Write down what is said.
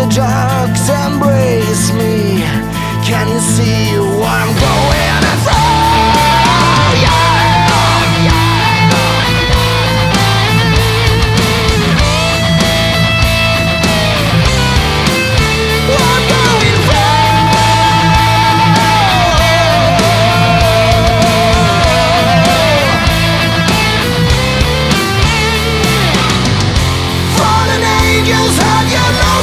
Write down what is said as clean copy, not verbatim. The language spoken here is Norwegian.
dark, embrace me. Can you see what I'm going